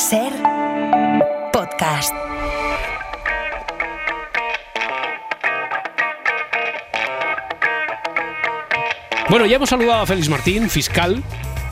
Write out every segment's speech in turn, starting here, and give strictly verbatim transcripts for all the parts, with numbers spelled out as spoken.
Ser podcast. Bueno, ya hemos saludado a Félix Martín, fiscal,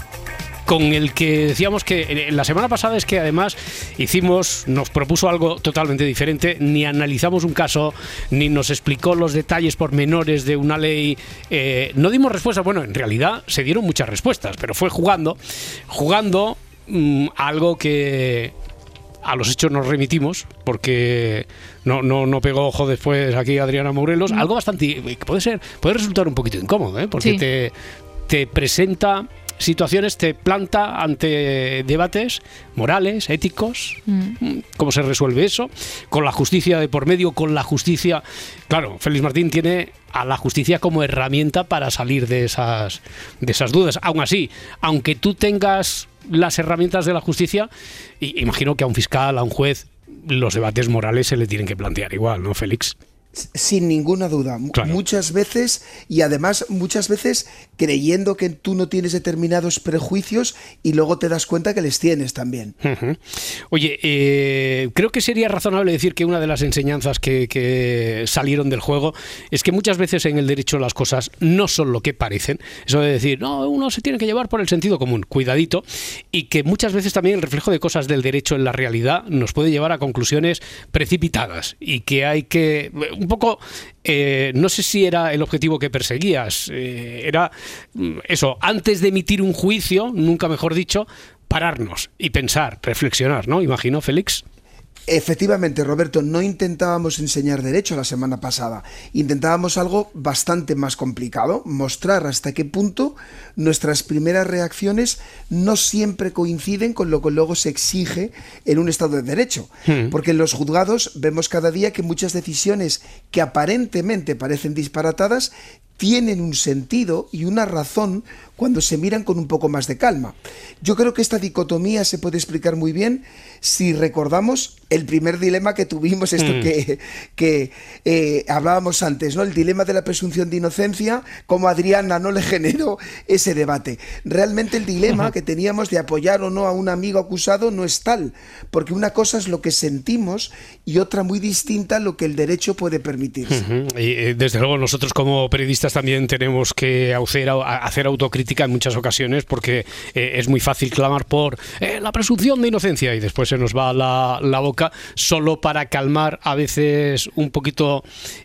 con el que decíamos que la semana pasada es que además hicimos, nos propuso algo totalmente diferente, ni analizamos un caso, ni nos explicó los detalles pormenores de una ley, eh, no dimos respuestas. Bueno, en realidad se dieron muchas respuestas, pero fue jugando, jugando mmm, algo que a los hechos nos remitimos, porque no, no, no pegó ojo después aquí Adriana Morelos, algo bastante, puede ser, puede resultar un poquito incómodo, ¿eh? Porque sí. te, te presenta situaciones, te planta ante debates morales, éticos, mm. cómo se resuelve eso, con la justicia de por medio, con la justicia. Claro, Félix Martín tiene a la justicia como herramienta para salir de esas, de esas dudas. Aún así, aunque tú tengas las herramientas de la justicia, y imagino que a un fiscal, a un juez, los debates morales se le tienen que plantear igual, ¿no, Félix? Sin ninguna duda, claro. Muchas veces, y además muchas veces creyendo que tú no tienes determinados prejuicios y luego te das cuenta que les tienes también. Uh-huh. Oye, eh, creo que sería razonable decir que una de las enseñanzas que, que salieron del juego es que muchas veces en el derecho las cosas no son lo que parecen. Eso de decir, no, uno se tiene que llevar por el sentido común, cuidadito, y que muchas veces también el reflejo de cosas del derecho en la realidad nos puede llevar a conclusiones precipitadas y que hay que... Un poco, eh, no sé si era el objetivo que perseguías, eh, era eso, antes de emitir un juicio, nunca mejor dicho, pararnos y pensar, reflexionar, ¿no? Imagino, Félix. Efectivamente, Roberto, no intentábamos enseñar derecho la semana pasada, intentábamos algo bastante más complicado, mostrar hasta qué punto nuestras primeras reacciones no siempre coinciden con lo que luego se exige en un Estado de Derecho, hmm. porque en los juzgados vemos cada día que muchas decisiones que aparentemente parecen disparatadas tienen un sentido y una razón cuando se miran con un poco más de calma. Yo creo que esta dicotomía se puede explicar muy bien si recordamos el primer dilema que tuvimos, esto mm. que, que eh, hablábamos antes, ¿no? El dilema de la presunción de inocencia, como a Adriana no le generó ese debate. Realmente el dilema uh-huh. que teníamos de apoyar o no a un amigo acusado no es tal, porque una cosa es lo que sentimos y otra muy distinta lo que el derecho puede permitirse. Uh-huh. Y eh, desde luego nosotros como periodistas también tenemos que hacer, hacer autocrítica en muchas ocasiones, porque eh, es muy fácil clamar por eh, la presunción de inocencia y después se nos va la, la boca solo para calmar a veces un poquito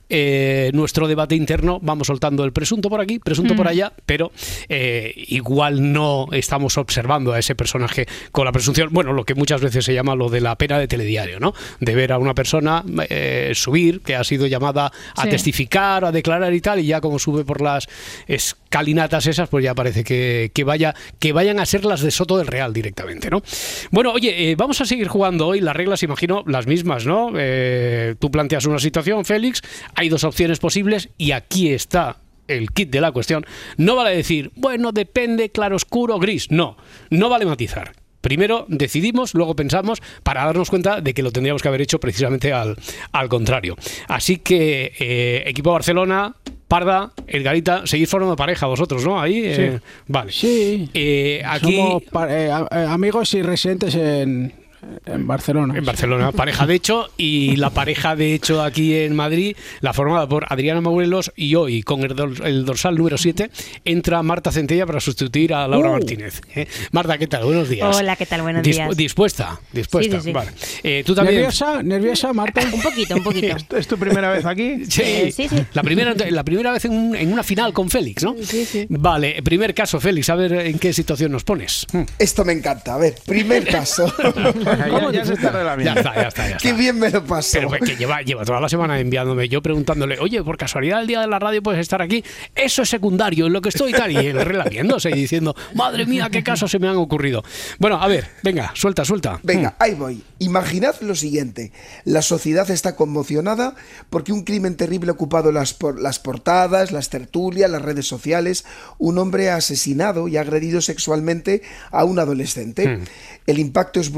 eh, nuestro debate interno. Vamos soltando el presunto por aquí, presunto mm. por allá, pero eh, igual no estamos observando a ese personaje con la presunción, bueno, lo que muchas veces se llama lo de la pena de telediario, ¿no? De ver a una persona eh, subir, que ha sido llamada a sí. testificar, a declarar y tal, y ya como sube por las escalinatas esas, pues ya parece que, que, vaya, que vayan a ser las de Soto del Real directamente, ¿no? Bueno, oye, eh, vamos a seguir jugando hoy. Las reglas, imagino, las mismas, ¿no? Eh, tú planteas una situación, Félix, hay dos opciones posibles y aquí está el kit de la cuestión. No vale decir, bueno, depende, claroscuro, gris. No, no vale matizar. Primero decidimos, luego pensamos, para darnos cuenta de que lo tendríamos que haber hecho precisamente al, al contrario. Así que, eh, equipo Barcelona, Parda, Edgarita, seguís formando pareja vosotros, ¿no? Ahí, eh, sí. Vale. Sí. Eh, aquí... Somos eh, amigos y residentes en... En Barcelona. En Barcelona, pareja de hecho, y la pareja de hecho aquí en Madrid, la formada por Adriana Morelos, y hoy, con el, dor, el dorsal número siete, entra Marta Centella para sustituir a Laura uh. Martínez. ¿Eh? Marta, ¿qué tal? Buenos días. Hola, ¿qué tal? Buenos Dis días. ¿Dispuesta? ¿Dispuesta? Sí, sí, sí. Vale. Eh, ¿Tú también? ¿Nerviosa? ¿Nerviosa, Marta? Un poquito, un poquito. ¿Es tu primera vez aquí? Sí, eh, sí, sí. La primera, la primera vez en, un, en una final con Félix, ¿no? Sí, sí. Vale, primer caso, Félix, a ver en qué situación nos pones. Esto me encanta. A ver, primer caso. ¿Cómo ya se está Ya está, ya está, ya está. Qué bien me lo paso. Pero que lleva, lleva toda la semana enviándome, yo preguntándole, oye, por casualidad el día de la radio puedes estar aquí, eso es secundario, en lo que estoy y tal, y él relamiéndose y diciendo, madre mía, qué casos se me han ocurrido. Bueno, a ver, venga, suelta, suelta. Venga, hmm. ahí voy. Imaginad lo siguiente, la sociedad está conmocionada porque un crimen terrible ha ocupado las, por, las portadas, las tertulias, las redes sociales. Un hombre ha asesinado y ha agredido sexualmente a un adolescente. Hmm. El impacto es brutal,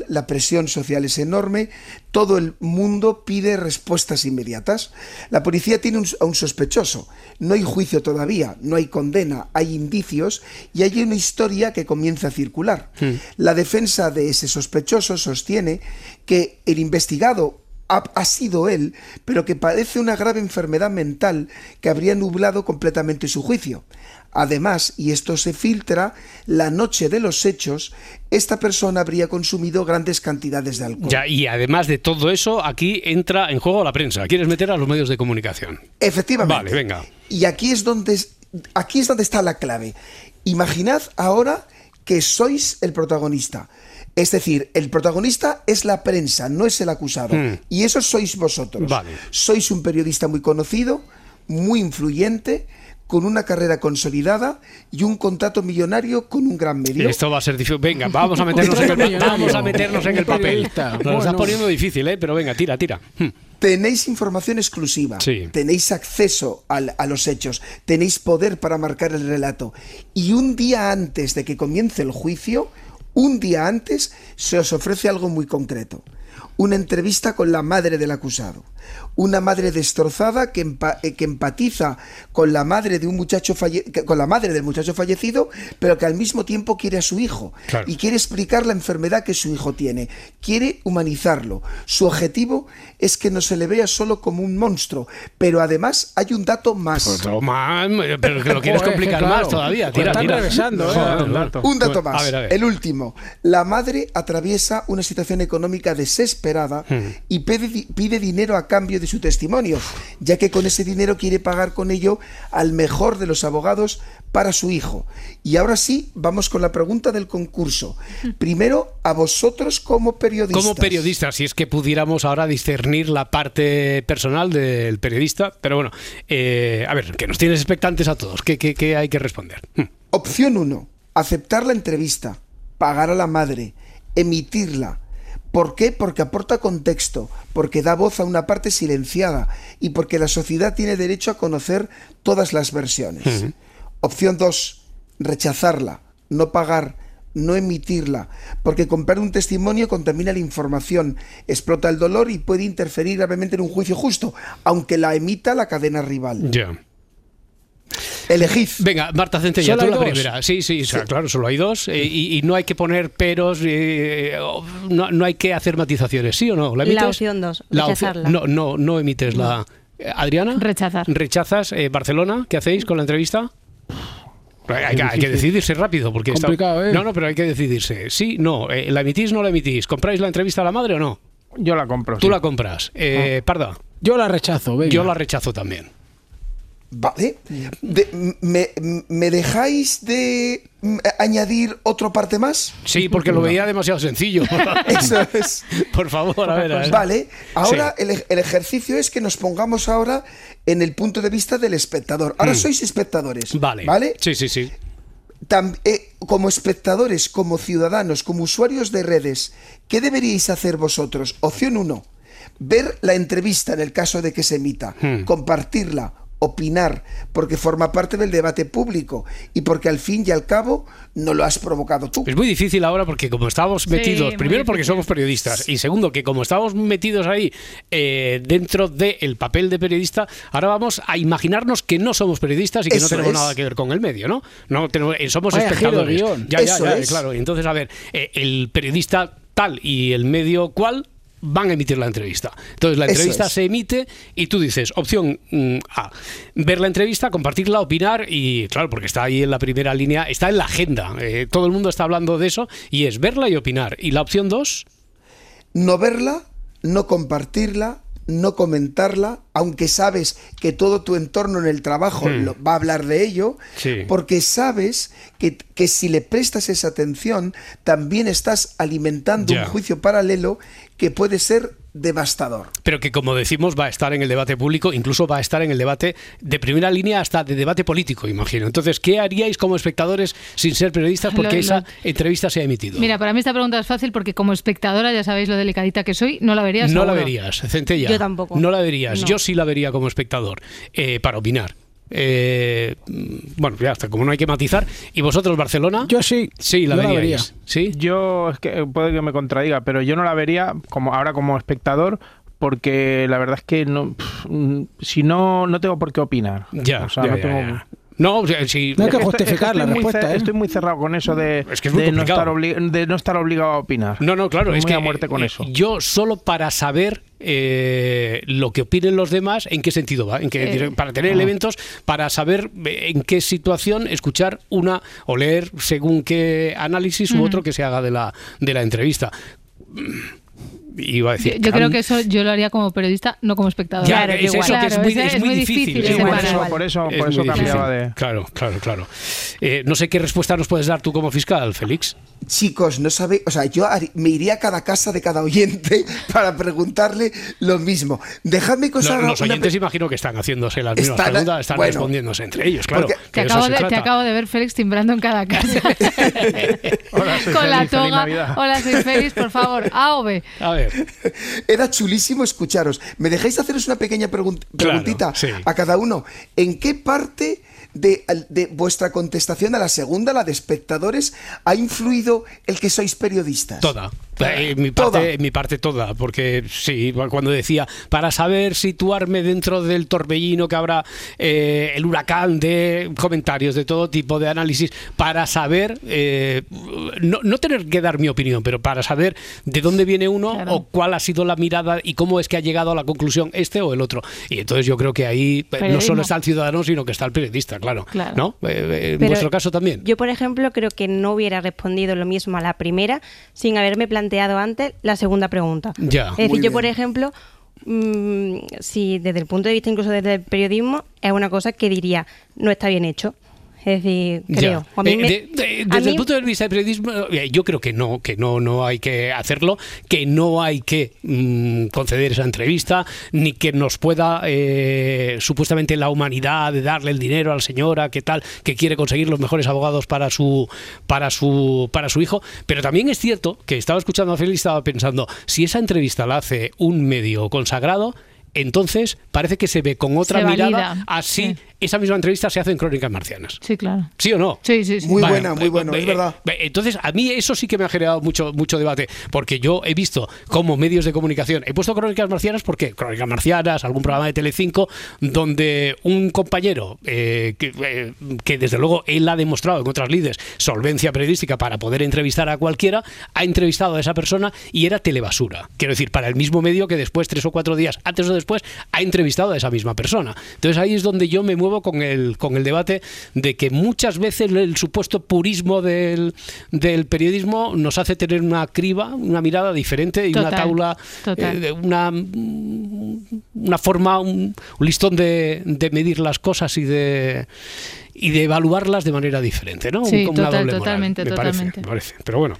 social, la presión social es enorme, todo el mundo pide respuestas inmediatas. La policía tiene un, a un sospechoso, no hay juicio todavía, no hay condena, hay indicios y hay una historia que comienza a circular. Hmm. La defensa de ese sospechoso sostiene que el investigado ha, ha sido él, pero que padece una grave enfermedad mental que habría nublado completamente su juicio. Además, y esto se filtra, la noche de los hechos, esta persona habría consumido grandes cantidades de alcohol. Ya, y además de todo eso, aquí entra en juego la prensa. ¿Quieres meter a los medios de comunicación? Efectivamente. Vale, venga. Y aquí es donde, aquí es donde está la clave. Imaginad ahora que sois el protagonista. Es decir, el protagonista es la prensa, no es el acusado. Hmm. Y eso sois vosotros. Vale. Sois un periodista muy conocido, muy influyente, con una carrera consolidada y un contrato millonario con un gran medio. Esto va a ser difícil. Venga, vamos a meternos en el, vamos a meternos en el papel. Nos lo estás poniendo difícil, ¿eh? Pero venga, tira, tira. Tenéis información exclusiva, sí. Tenéis acceso al, a los hechos, tenéis poder para marcar el relato. Y un día antes de que comience el juicio, un día antes, se os ofrece algo muy concreto. Una entrevista con la madre del acusado. Una madre destrozada que, empa que empatiza con la madre de un muchacho falle con la madre del muchacho fallecido, pero que al mismo tiempo quiere a su hijo. Claro. Y quiere explicar la enfermedad que su hijo tiene. Quiere humanizarlo. Su objetivo es que no se le vea solo como un monstruo, pero además hay un dato más. Pues no, man, pero que lo quieres complicar claro. más todavía. Tira, pues tira. Regresando, ¿eh? Joder, claro. Un dato más. A ver, a ver. El último. La madre atraviesa una situación económica desesperada hmm. y pide, pide dinero a cambio de su testimonio, ya que con ese dinero quiere pagar con ello al mejor de los abogados para su hijo. Y ahora sí, vamos con la pregunta del concurso. Primero, a vosotros como periodistas. Como periodistas, si es que pudiéramos ahora discernir la parte personal del periodista, pero bueno, eh, a ver, que nos tienes expectantes a todos. ¿Qué, qué, qué hay que responder? Opción uno, aceptar la entrevista, pagar a la madre, emitirla. ¿Por qué? Porque aporta contexto, porque da voz a una parte silenciada y porque la sociedad tiene derecho a conocer todas las versiones. Uh-huh. Opción dos, rechazarla, no pagar, no emitirla, porque comprar un testimonio contamina la información, explota el dolor y puede interferir gravemente en un juicio justo, aunque la emita la cadena rival. Ya. Yeah. Elegid. Venga, Marta Centella, tú la dos? primera. Sí, sí, o sea, sí, claro, solo hay dos. Eh, y, y no hay que poner peros, eh, no, no hay que hacer matizaciones, ¿sí o no? ¿La, la opción dos, rechazarla. No, no, no emites no. la... Adriana. Rechazar. ¿Rechazas? Eh, Barcelona, ¿qué hacéis con la entrevista? Hay, hay que decidirse rápido. Porque complicado, está... ¿eh? No, no, pero hay que decidirse. Sí, no. Eh, ¿La emitís, no la emitís? ¿Compráis la entrevista a la madre o no? Yo la compro. Tú sí. la compras. Eh, ah. Parda. Yo la rechazo, venga. Yo la rechazo también. Vale. De, me, ¿Me dejáis de añadir otra parte más? Sí, porque lo veía demasiado sencillo. Eso es. Por favor, a ver. A ver. Vale. Ahora sí. el, el ejercicio es que nos pongamos ahora en el punto de vista del espectador. Ahora hmm. sois espectadores. Vale. ¿Vale? Sí, sí, sí. Tam, eh, como espectadores, como ciudadanos, como usuarios de redes, ¿qué deberíais hacer vosotros? Opción uno. Ver la entrevista en el caso de que se emita. Hmm. Compartirla. Opinar, porque forma parte del debate público y porque al fin y al cabo no lo has provocado tú. Es muy difícil ahora porque como estamos metidos, sí, primero porque somos periodistas y segundo que como estamos metidos ahí eh, dentro del papel de periodista, ahora vamos a imaginarnos que no somos periodistas y que Eso no tenemos es. nada que ver con el medio, ¿no? No tenemos, somos Vaya espectadores. Ya, ya, ya, es. claro. Entonces, a ver, eh, el periodista tal y el medio cual van a emitir la entrevista. Entonces la entrevista se emite y tú dices, opción mm, A, ver la entrevista, compartirla, opinar y claro, porque está ahí en la primera línea, está en la agenda, eh, todo el mundo está hablando de eso y es verla y opinar. ¿Y la opción dos? No verla, no compartirla, no comentarla, aunque sabes que todo tu entorno en el trabajo hmm. lo, va a hablar de ello, sí. porque sabes que, que si le prestas esa atención, también estás alimentando yeah. un juicio paralelo que puede ser devastador. Pero que, como decimos, va a estar en el debate público, incluso va a estar en el debate de primera línea hasta de debate político, imagino. Entonces, ¿qué haríais como espectadores sin ser periodistas porque lo, esa lo... entrevista se ha emitido? Mira, para mí esta pregunta es fácil porque como espectadora, ya sabéis lo delicadita que soy, no la verías. No seguro. la verías, Centella. Yo tampoco. No la verías. No. Yo sí la vería como espectador, eh, para opinar. Eh, bueno, ya está, como no hay que matizar. ¿Y vosotros, Barcelona? Yo sí. Sí, la yo veríais. la vería. ¿Sí? Yo, es que puede que me contradiga, pero yo no la vería como ahora como espectador, porque la verdad es que no, pff, si no, no tengo por qué opinar. Ya, o sea, ya, no ya, tengo... ya. No, o sea, si, No hay que Estoy- justificar estoy la muy respuesta, ce- ¿eh? Estoy muy cerrado con eso de, Es que es muy de, no complicado. estar obli- de no estar obligado a opinar. No, no, claro, Estoy es muy que a muerte con eh, eso. yo solo para saber eh, lo que opinen los demás, en qué sentido va, en qué, Eh, para tener ah. elementos, para saber eh, en qué situación escuchar una o leer según qué análisis u Ujú. otro que se haga de la, de la entrevista. Iba a Yo, decir, yo creo can- que eso yo lo haría como periodista, no como espectador. Ya, Claro, es igual. eso, que es Claro, muy, ese es es muy muy difícil. difícil es Sí, muy por separar. eso, difícil. por eso, Es por muy eso difícil. cambiaba de... Claro, claro, claro. Eh, no sé qué respuesta nos puedes dar tú como fiscal, Félix. Chicos, no sabéis, o sea, yo har- me iría a cada casa de cada oyente para preguntarle lo mismo. Dejadme que os Los, haga los una oyentes pre- imagino que están haciéndose las mismas Están- preguntas, están bueno, respondiéndose entre ellos, claro. porque- que Te de eso acabo, se de, te trata. acabo de ver Félix timbrando en cada casa. Hola, soy Con la Félix, feliz toga. Navidad. Hola, soy Félix, por favor. A o B. A ver, Era chulísimo escucharos. ¿Me dejáis haceros una pequeña pregun- Claro, preguntita sí. a cada uno? ¿En qué parte de, de vuestra contestación a la segunda, la de espectadores, ha influido el que sois periodistas? toda. Eh, mi, Toda. parte, mi parte toda, porque sí, cuando decía, para saber situarme dentro del torbellino que habrá, eh, el huracán de comentarios de todo tipo, de análisis, para saber, eh, no, no tener que dar mi opinión, pero para saber de dónde viene uno Claro. o cuál ha sido la mirada y cómo es que ha llegado a la conclusión este o el otro. Y entonces yo creo que ahí eh, no Periodismo. solo está el ciudadano, sino que está el periodista, claro. Claro. ¿No? Eh, eh, en Pero vuestro caso también. Yo, por ejemplo, creo que no hubiera respondido lo mismo a la primera sin haberme planteado antes la segunda pregunta. Ya. Es decir, Muy yo, bien. por ejemplo, mm, si desde el punto de vista incluso desde el periodismo, es una cosa que diría, no está bien hecho. Es decir, Ya. creo. A mí Eh, me- de- de- a desde mí- el punto de vista del periodismo, eh, yo creo que no, que no, no hay que hacerlo, que no hay que mm, conceder esa entrevista, ni que nos pueda eh, supuestamente la humanidad de darle el dinero a la señora, que tal, que quiere conseguir los mejores abogados para su, para su, para su hijo. Pero también es cierto que estaba escuchando a Félix y estaba pensando, si esa entrevista la hace un medio consagrado, entonces parece que se ve con otra Se mirada, valida. así Sí. esa misma entrevista se hace en Crónicas Marcianas. Sí, claro. ¿Sí o no? Sí, sí, sí. Muy Vale, buena, muy eh, bueno, eh, es verdad. eh, Entonces, a mí eso sí que me ha generado mucho, mucho debate, porque yo he visto como medios de comunicación, he puesto Crónicas Marcianas, ¿por qué? Crónicas Marcianas, algún programa de Telecinco, donde un compañero, eh, que, eh, que desde luego él ha demostrado en otras lides solvencia periodística para poder entrevistar a cualquiera, ha entrevistado a esa persona y era telebasura. Quiero decir, para el mismo medio que después, tres o cuatro días antes o después, ha entrevistado a esa misma persona. Entonces ahí es donde yo me muevo con el, con el debate de que muchas veces el supuesto purismo del, del periodismo nos hace tener una criba, una mirada diferente y Total, una taula, total. eh, de una, una forma, un, un listón de, de medir las cosas y de y de evaluarlas de manera diferente, ¿no? Sí, Como una total, doble moral, totalmente, me parece, totalmente. me parece. Pero bueno,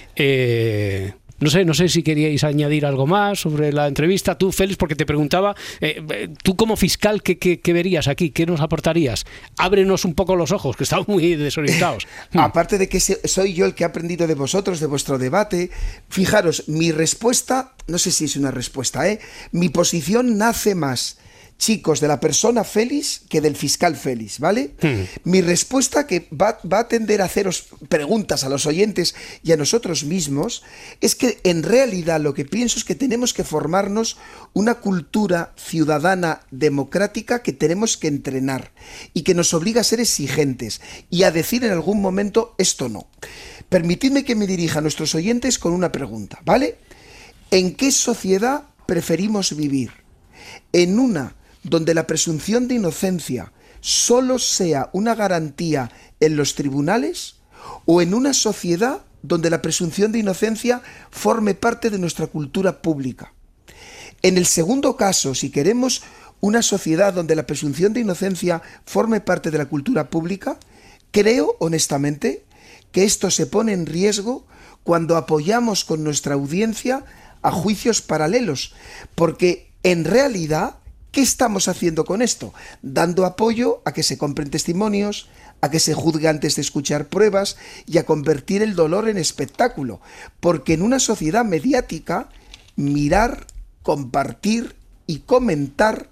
eh, no sé, no sé si queríais añadir algo más sobre la entrevista. Tú, Félix, porque te preguntaba, eh, eh, tú como fiscal, ¿qué, qué, qué verías aquí? ¿Qué nos aportarías? Ábrenos un poco los ojos, que estamos muy desorientados. Aparte de que se- soy yo el que he aprendido de vosotros, de vuestro debate, fijaros, mi respuesta, no sé si es una respuesta, ¿eh? Mi posición nace más, chicos, de la persona Félix que del fiscal Félix, ¿vale? Hmm. Mi respuesta, que va, va a tender a haceros preguntas a los oyentes y a nosotros mismos, es que en realidad lo que pienso es que tenemos que formarnos una cultura ciudadana democrática que tenemos que entrenar y que nos obliga a ser exigentes y a decir en algún momento esto no. Permitidme que me dirija a nuestros oyentes con una pregunta, ¿vale? ¿En qué sociedad preferimos vivir? ¿En una donde la presunción de inocencia solo sea una garantía en los tribunales, o en una sociedad donde la presunción de inocencia forme parte de nuestra cultura pública? En el segundo caso, si queremos una sociedad donde la presunción de inocencia forme parte de la cultura pública, creo honestamente que esto se pone en riesgo cuando apoyamos con nuestra audiencia a juicios paralelos, porque en realidad, ¿qué estamos haciendo con esto? Dando apoyo a que se compren testimonios, a que se juzgue antes de escuchar pruebas y a convertir el dolor en espectáculo. Porque en una sociedad mediática, mirar, compartir y comentar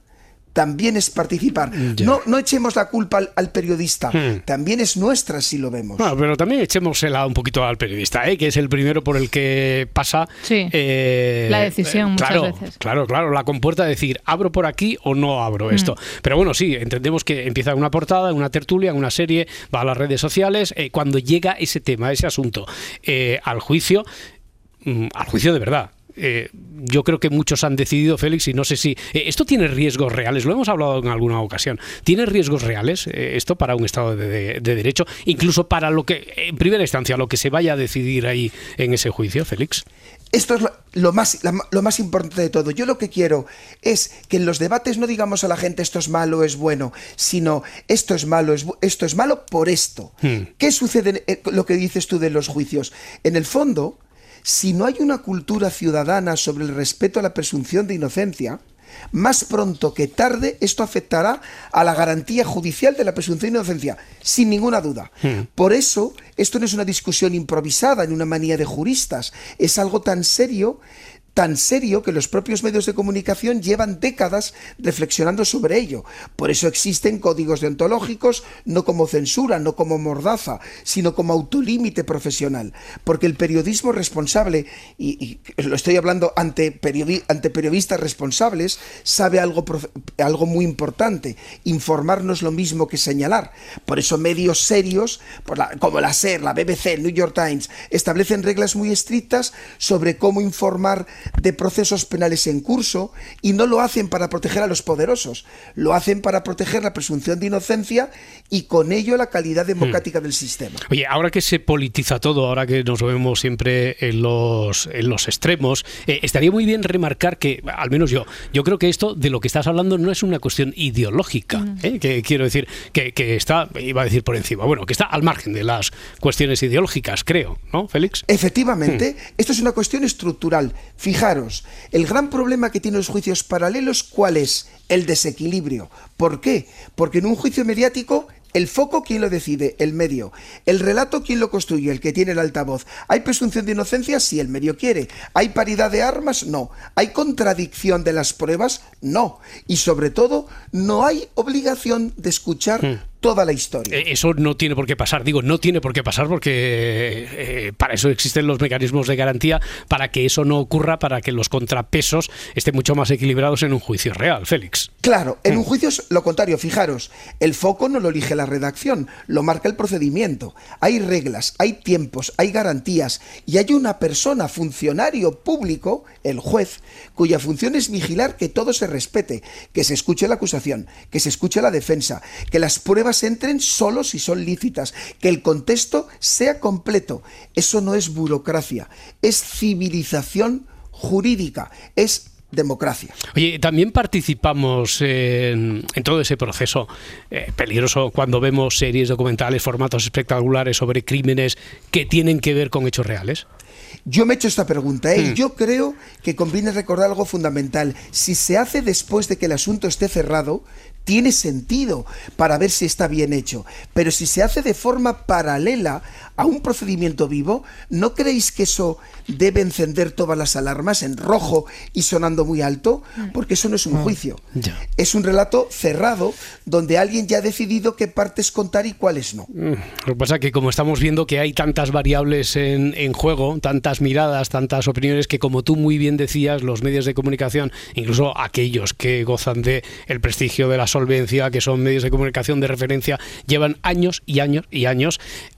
también es participar. No, no echemos la culpa al, al periodista, hmm. también es nuestra si lo vemos. Bueno, pero también echémosela un poquito al periodista, ¿eh? Que es el primero por el que pasa sí. eh, la decisión eh, muchas claro, veces. Claro, claro, la compuerta de decir, ¿abro por aquí o no abro hmm. esto? Pero bueno, sí, entendemos que empieza una portada, una tertulia, una serie, va a las redes sociales, eh, cuando llega ese tema, ese asunto, eh, al juicio, mm, al juicio de verdad. Eh, yo creo que muchos han decidido, Félix, y no sé si... Eh, ¿Esto tiene riesgos reales? Lo hemos hablado en alguna ocasión. ¿Tiene riesgos reales eh, esto para un Estado de, de, de Derecho? Incluso para lo que, en primera instancia, lo que se vaya a decidir ahí en ese juicio, Félix. Esto es lo, lo, más, la, lo más importante de todo. Yo lo que quiero es que en los debates no digamos a la gente esto es malo, es bueno, sino esto es malo, es, esto es malo por esto. Hmm. ¿Qué sucede en lo que dices tú de los juicios? En el fondo... Si no hay una cultura ciudadana sobre el respeto a la presunción de inocencia, más pronto que tarde esto afectará a la garantía judicial de la presunción de inocencia, sin ninguna duda. Hmm. Por eso, esto no es una discusión improvisada ni una manía de juristas, es algo tan serio... tan serio que los propios medios de comunicación llevan décadas reflexionando sobre ello. Por eso existen códigos deontológicos, no como censura, no como mordaza, sino como autolímite profesional. Porque el periodismo responsable, y, y lo estoy hablando ante, periodi ante periodistas responsables, sabe algo, algo muy importante: informar no es lo mismo que señalar. Por eso medios serios, por la, como la SER, la B B C, el New York Times, establecen reglas muy estrictas sobre cómo informar de procesos penales en curso, y no lo hacen para proteger a los poderosos, lo hacen para proteger la presunción de inocencia y con ello la calidad democrática hmm. del sistema. Oye, ahora que se politiza todo, ahora que nos vemos siempre en los, en los extremos, eh, estaría muy bien remarcar que, al menos yo, yo creo que esto de lo que estás hablando no es una cuestión ideológica, hmm. eh, que quiero decir que, que está, iba a decir por encima, bueno, que está al margen de las cuestiones ideológicas, creo, ¿no, Félix? Efectivamente, hmm. esto es una cuestión estructural. Fijaros, el gran problema que tienen los juicios paralelos, ¿cuál es? El desequilibrio. ¿Por qué? Porque en un juicio mediático, el foco, ¿quién lo decide? El medio. El relato, ¿quién lo construye? El que tiene el altavoz. ¿Hay presunción de inocencia? Sí, el medio quiere. ¿Hay paridad de armas? No. ¿Hay contradicción de las pruebas? No. Y sobre todo, no hay obligación de escuchar hmm. toda la historia. Eso no tiene por qué pasar, digo, no tiene por qué pasar porque eh, para eso existen los mecanismos de garantía, para que eso no ocurra, para que los contrapesos estén mucho más equilibrados en un juicio real, Félix. Claro, en un juicio es lo contrario, fijaros, el foco no lo elige la redacción, lo marca el procedimiento. Hay reglas, hay tiempos, hay garantías y hay una persona, funcionario público, el juez, cuya función es vigilar que todo se respete, que se escuche la acusación, que se escuche la defensa, que las pruebas entren solo si son lícitas, que el contexto sea completo. Eso no es burocracia, es civilización jurídica, es democracia. Oye, también participamos en, en todo ese proceso eh, peligroso cuando vemos series documentales, formatos espectaculares sobre crímenes que tienen que ver con hechos reales. Yo me he hecho esta pregunta, ¿eh? Hmm. Yo creo que conviene recordar algo fundamental. Si se hace después de que el asunto esté cerrado, tiene sentido para ver si está bien hecho. Pero si se hace de forma paralela a un procedimiento vivo, ¿no creéis que eso debe encender todas las alarmas en rojo y sonando muy alto? Porque eso no es un juicio. Ya. Es un relato cerrado donde alguien ya ha decidido qué partes contar y cuáles no. Lo que pasa es que como estamos viendo que hay tantas variables en, en juego, tantas miradas, tantas opiniones, que como tú muy bien decías, los medios de comunicación, incluso aquellos que gozan de el prestigio de la solvencia, que son medios de comunicación de referencia, llevan años y años y años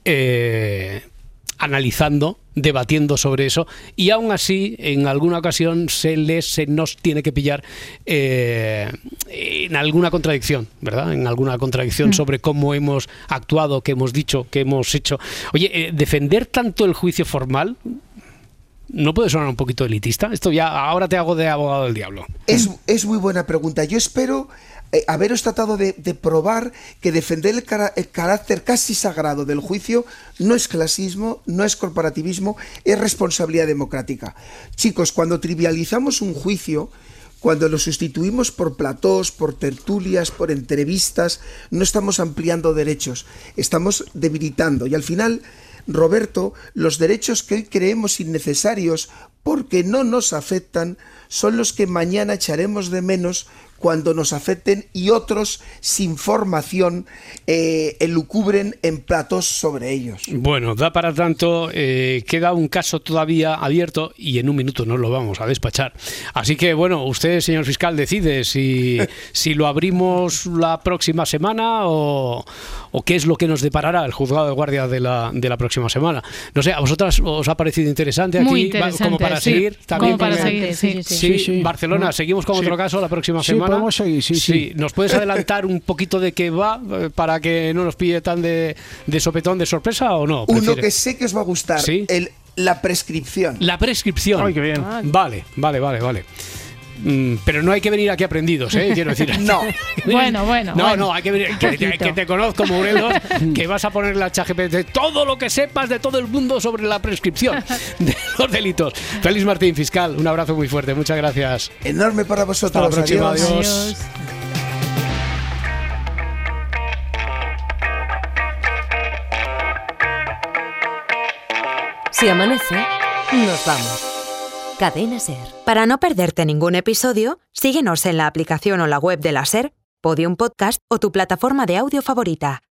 eh, analizando, debatiendo sobre eso, y aún así en alguna ocasión se les se nos tiene que pillar eh, en alguna contradicción, ¿verdad? En alguna contradicción mm. sobre cómo hemos actuado, qué hemos dicho, qué hemos hecho. Oye, eh, defender tanto el juicio formal, ¿no puede sonar un poquito elitista? Esto ya, ahora te hago de abogado del diablo. Es, es muy buena pregunta. Yo espero eh, haberos tratado de, de probar que defender el, cara, el carácter casi sagrado del juicio no es clasismo, no es corporativismo, es responsabilidad democrática. Chicos, cuando trivializamos un juicio, cuando lo sustituimos por platós, por tertulias, por entrevistas, no estamos ampliando derechos, estamos debilitando. Y al final, Roberto, los derechos que hoy creemos innecesarios porque no nos afectan son los que mañana echaremos de menos cuando nos afecten y otros sin formación eh, elucubren en platos sobre ellos. Bueno, da para tanto, eh, queda un caso todavía abierto y en un minuto nos lo vamos a despachar. Así que bueno, usted, señor fiscal, decide si, si lo abrimos la próxima semana o, o qué es lo que nos deparará el juzgado de guardia de la, de la próxima semana. No sé, ¿a vosotras os ha parecido interesante aquí? Muy interesante, Como para sí. seguir también. Como para porque- seguir, sí, sí, Sí, sí. Sí, sí. Barcelona, No. seguimos con Sí. otro caso la próxima Sí, semana. podemos seguir, sí, sí. ¿Nos puedes adelantar un poquito de qué va eh, para que no nos pille tan de, de sopetón, de sorpresa o no? Uno ¿Prefieres? que sé que os va a gustar, ¿Sí? el, la prescripción. La prescripción. Ay, qué bien. Vale, vale, vale, vale. Mm, pero no hay que venir aquí aprendidos, ¿eh? Quiero decir. No. Bueno, bueno, No, bueno. no, hay que venir. Que, que- que te conozco, Morelos, que vas a ponerle a ChatGPT todo lo que sepas de todo el mundo sobre la prescripción de los delitos. Félix Martín, fiscal, un abrazo muy fuerte. Muchas gracias. Enorme para vosotros. Hasta la próxima, Adiós. adiós. Adiós. Si amanece, nos vamos. Cadena SER. Para no perderte ningún episodio, síguenos en la aplicación o la web de la SER, Podium Podcast o tu plataforma de audio favorita.